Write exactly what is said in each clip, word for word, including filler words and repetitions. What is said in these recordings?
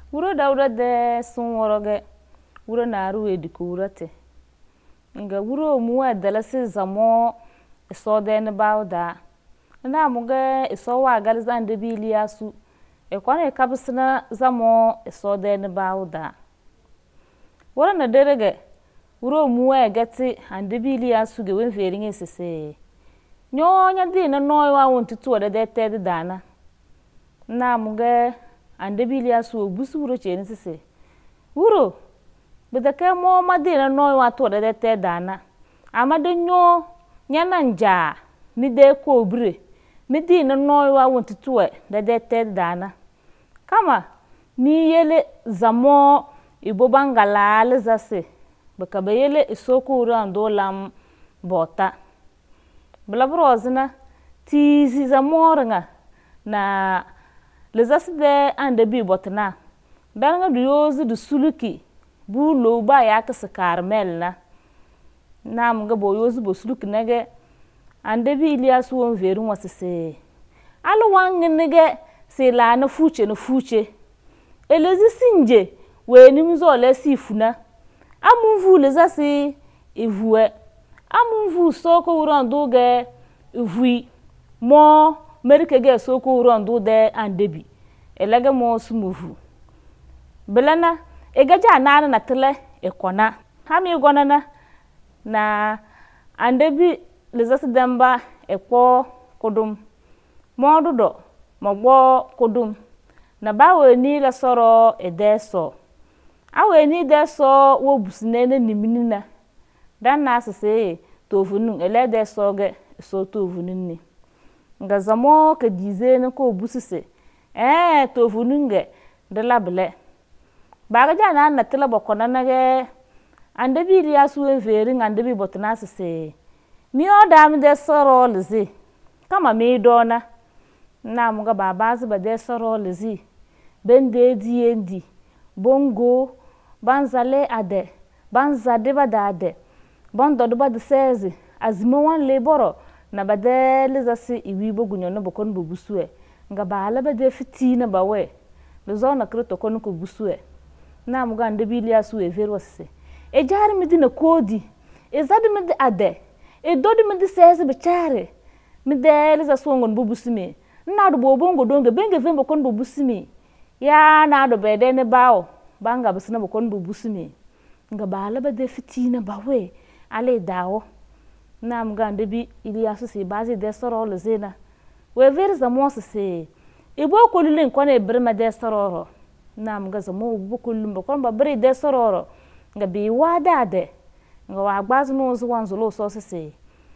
wuro dawda de sun woroge wuro naru ediku wurote nga wuro muwa dalasi zamo iso de ne bawda na muga iso wa galzan de biliyasu e kwana kabsina zamo iso de ne bawda wuro na derege wuro muwa gati ande biliyasu ge wen feringe sese nyonya di na noywa wontu tuwa de de te dana na muga ande biliyasu obusu wuro cheni sese wuro bidake mo madina no wa to de te dana amade nyo nyana nja mi de ko bre mi dina no wa wontu tuwe de de te dana kama ni yele zamo ibo bangala lezase baka bayele isoko rando lam bota blabrozna ti si zamornga na lezase de ande bi botna belnga du yozu du suluki bu lo ba ya ka karmel na nam ga bo yozu bo suluk nage ande bi Ilias won veru wasese alu wangnige se la na fuche na fuche elezi sinje we ni mzo le sifuna amunvu le zasi evue amunvu soko urando ge evui mo merike ge soko urando de andebi elege mo sumuvu belana egaja nana na tele ekona hami gonana na andebi lezasi demba ekpo kodum modudo mogbo kodum na bawe ni la soro edeso awe ni deso wo busine niminina dan na sese tovunu ele deso ge so tovununi nga zamo ke dize ne ko busise eh tovunu nge de labele baga jana na tela bokona nage ande bi Ilias wen veri ande bi botna sese mi odam de soro lezi kama mi dona na muga babazi ba de soro lezi bende diendi bongo banzale ade banzade badade bondo do bad seze azimo wan leboro na bade lezasi iwi bogunyo no bokon bobusue nga bala bade fitina bawe lezo na kreto kon ko busue na muga ande bi Ilias we vero sese e jari mi dina kodi e zadi mi ade e dodi mi di seze be chare mi de lezasi wongon bobusime na do bobongo donge benge vembo kon bobusime ya na do bede ne bawo banga bisina bokon bobusime nga bala bade fitina bawe ale dawo na muga ande bi Ilias se bazi de soro le zena we vero zamo sese e bo ko lulin kon e brema de soro na muga zamo bo ko lulin bokon ba bre de soro nga bi wada de nga wa gbazu no zo wanzulo so sese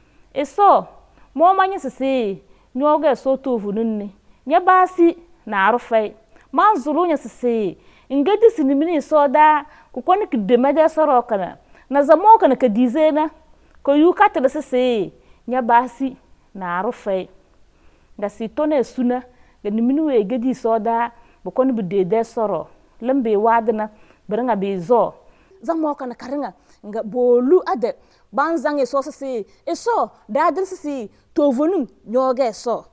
e so mo manye sese nyoga so tovununni nya basi na arufai manzulu nya sese ngedi sinimini so da ku koni kideme de soro kana na zamo kana ka dizena ko yukata sese nya basi na arufai nga si tone suna ga nimini we gedi so da bu koni bu de de soro lambe wadna beringa be zo zamo kana karinga nga bolu ade banzange so sese eso da dir sese tovunun nyoga so